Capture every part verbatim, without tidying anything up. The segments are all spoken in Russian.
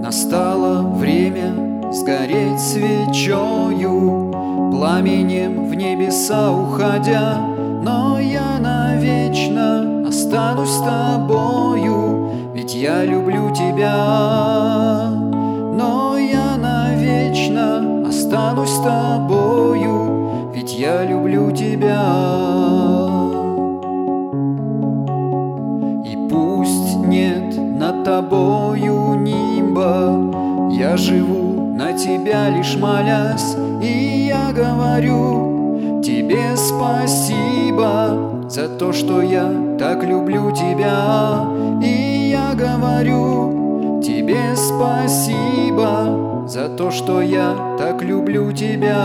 Настало время сгореть свечою, пламенем в небеса уходя. Но я навечно останусь с тобою, ведь я люблю тебя. Но я навечно останусь с тобою, ведь я люблю тебя. И пусть нет над тобою нимба, я живу на тебя лишь молясь, и я говорю тебе спасибо за то, что я так люблю тебя. И я говорю тебе спасибо за то, что я так люблю тебя.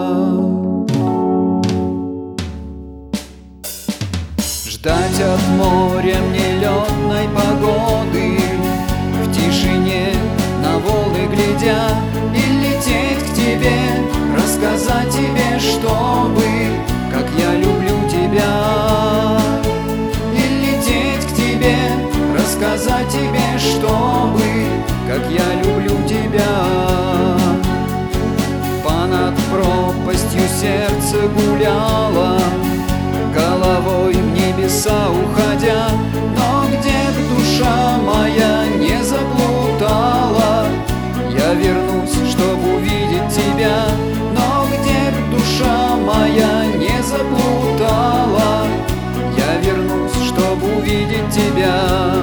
Ждать от моря мне летной погоды, в тишине на волны глядя, и лететь к тебе, рассказать тебе, чтобы, как я люблю тебя. И лететь к тебе, рассказать тебе, чтобы, как я люблю тебя. Понад пропастью сердце гуляло, головой в небеса уходя. Но где душа моя не заплутала, я вернусь, чтобы увидеть тебя. Но где душа моя не заплутала, я вернусь, чтобы увидеть тебя.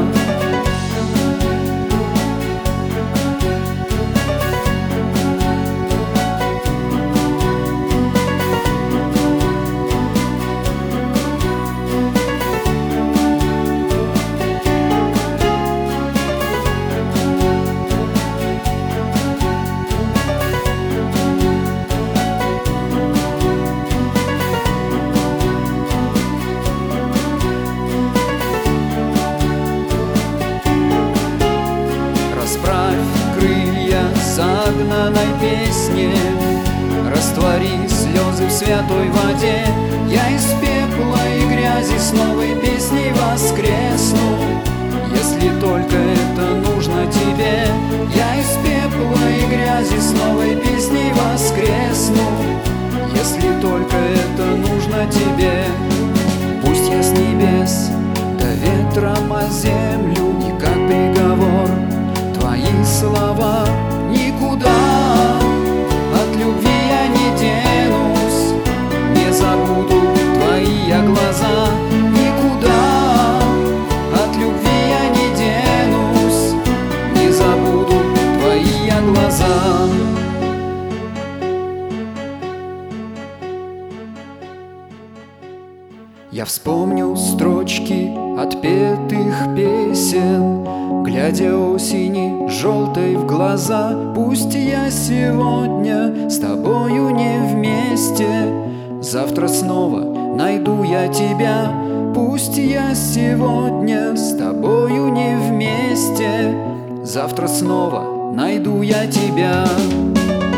Загнанной песне раствори слезы в святой воде. Я из пепла и грязи с новой песней воскресну, если только это нужно тебе. Я из пепла и грязи с новой песней воскресну, если только это нужно тебе. Пусть я с небес до ветром о землю, и как приговор твои слова. Никуда от любви я не денусь, не забуду твои я глаза. Никуда от любви я не денусь, не забуду твои я глаза. Я вспомню строчки отпетых песен, глядя осени желтой в глаза. Пусть я сегодня с тобою не вместе, завтра снова найду я тебя. Пусть я сегодня с тобою не вместе, завтра снова найду я тебя.